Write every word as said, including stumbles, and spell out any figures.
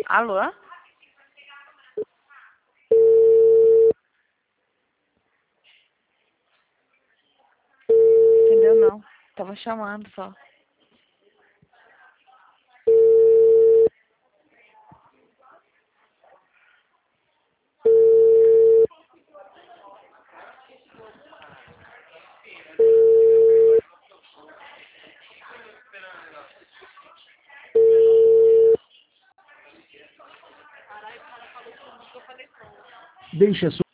Alô? Entendeu não? Tava chamando só. Deixe a sua